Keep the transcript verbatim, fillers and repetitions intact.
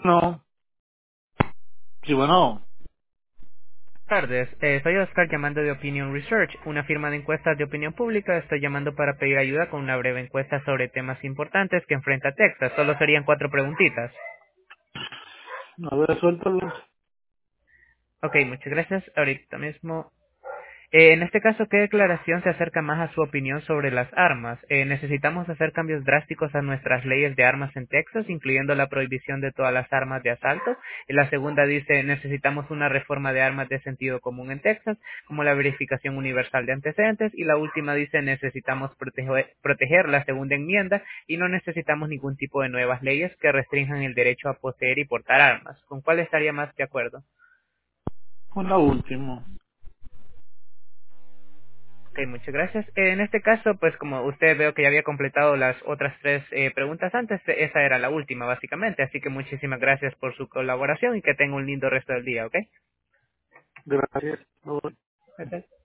No, sí, bueno, Buenas tardes, eh, soy Oscar llamando de Opinion Research, una firma de encuestas de opinión pública. Estoy llamando para pedir ayuda con una breve encuesta sobre temas importantes que enfrenta Texas. Solo serían cuatro preguntitas. a ver, suéltalo. Ok, muchas gracias. Ahorita mismo. Eh, en este caso, ¿qué declaración se acerca más a su opinión sobre las armas? Eh, necesitamos hacer cambios drásticos a nuestras leyes de armas en Texas, incluyendo la prohibición de todas las armas de asalto. Y la segunda dice, necesitamos una reforma de armas de sentido común en Texas, como la verificación universal de antecedentes. Y la última dice, necesitamos proteger, proteger la segunda enmienda y no necesitamos ningún tipo de nuevas leyes que restrinjan el derecho a poseer y portar armas. ¿Con cuál estaría más de acuerdo? Con la última. Ok, muchas gracias. Eh, en este caso, pues como usted veo que ya había completado las otras tres eh, preguntas antes, eh, esa era la última básicamente, así que muchísimas gracias por su colaboración y que tenga un lindo resto del día, ¿ok? Gracias. Gracias.